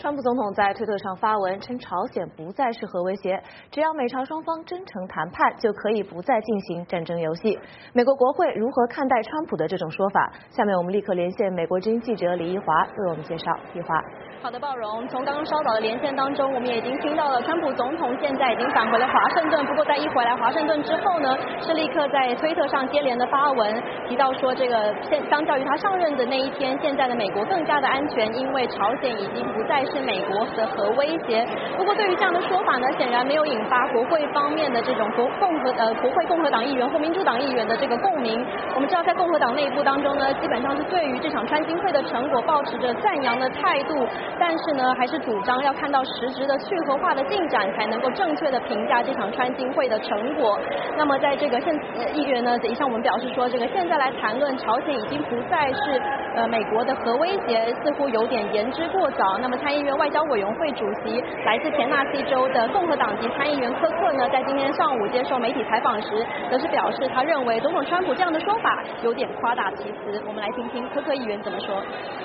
川普总统在推特上发文称，朝鲜不再是核威胁，只要美朝双方真诚谈判，就可以不再进行战争游戏。美国国会如何看待川普的这种说法？下面我们立刻连线美国之音记者李一华为我们介绍。一华。 好的，鲍荣，从刚刚稍早的连线当中，我们也已经听到了，川普总统现在已经返回了华盛顿。不过在一回来华盛顿之后呢，是立刻在推特上接连的发文，提到说这个相较于他上任的那一天，现在的美国更加的安全，因为朝鲜已经不再是美国的核威胁。不过对于这样的说法呢，显然没有引发国会方面的这种国会共和党议员或民主党议员的这个共鸣。我们知道在共和党内部当中呢，基本上是对于这场川金会的成果抱持着赞扬的态度。但是呢，还是主张要看到实质的去核化的进展，才能够正确的评价这场川金会的成果。那么在这个议员呢，也向我们表示说，这个现在来谈论朝鲜已经不再是美国的核威胁，似乎有点言之过早。那么参议院外交委员会主席来自田纳西州的共和党籍参议员科克呢，在今天上午接受媒体采访时，则是表示他认为总统川普这样的说法有点夸大其词。我们来听听科克议员怎么说。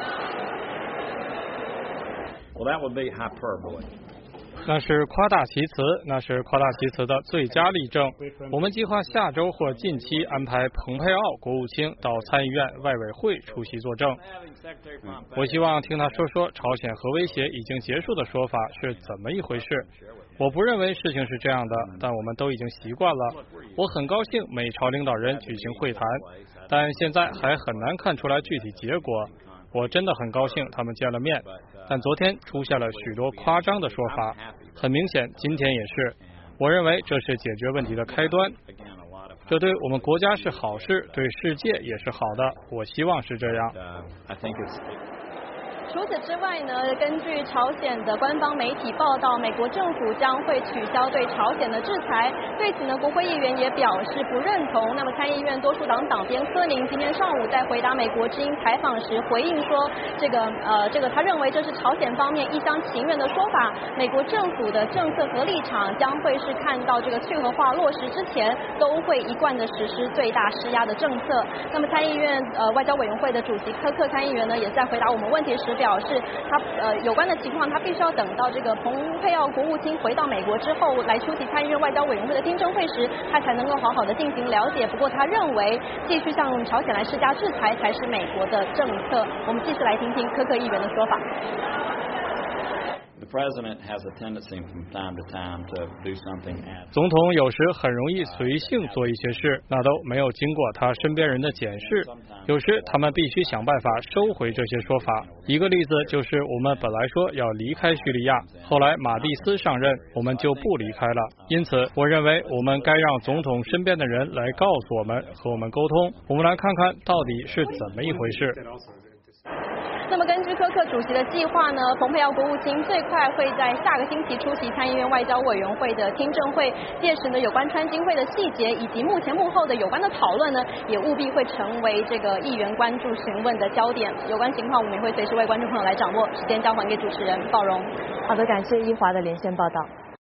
Well, that would be hyperbole. 那是夸大其词，那是夸大其词的最佳例证。我们计划下周或近期安排蓬佩奥国务卿到参议院外委会出席作证。我希望听他说说朝鲜核威胁已经结束的说法是怎么一回事。我不认为事情是这样的，但我们都已经习惯了。我很高兴美朝领导人举行会谈，但现在还很难看出来具体结果。我真的很高兴他们见了面，但昨天出现了许多夸张的说法，很明显今天也是。我认为这是解决问题的开端，这对我们国家是好事，对世界也是好的，我希望是这样。 除此之外呢，根据朝鲜的官方媒体报道，美国政府将会取消对朝鲜的制裁。对此呢，国会议员也表示不认同。那么参议院多数党党鞭科宁今天上午在回答美国之音采访时回应说，这个他认为这是朝鲜方面一厢情愿的说法。美国政府的政策和立场将会是看到这个去核化落实之前，都会一贯的实施最大施压的政策。那么参议院外交委员会的主席科克参议员呢，也在回答我们问题时表示，他有关的情况，他必须要等到这个蓬佩奥国务卿回到美国之后，来出席参议院外交委员会的听证会时，他才能够好好的进行了解。不过他认为，继续向朝鲜来施加制裁才是美国的政策。我们继续来听听科克议员的说法。 总统有时很容易随性做一些事，那都没有经过他身边人的检视。有时他们必须想办法收回这些说法。一个例子就是我们本来说要离开叙利亚，后来马蒂斯上任，我们就不离开了。因此，我认为我们该让总统身边的人来告诉我们，和我们沟通。我们来看看到底是怎么一回事。 那么根据科克主席的计划呢，蓬佩奥国务卿最快会在下个星期出席参议院外交委员会的听证会，届时呢，有关川金会的细节以及幕前幕后的有关的讨论呢，也务必会成为这个议员关注询问的焦点。有关情况我们也会随时为观众朋友来掌握。时间交还给主持人鲍荣。 好的，感谢一华的连线报道。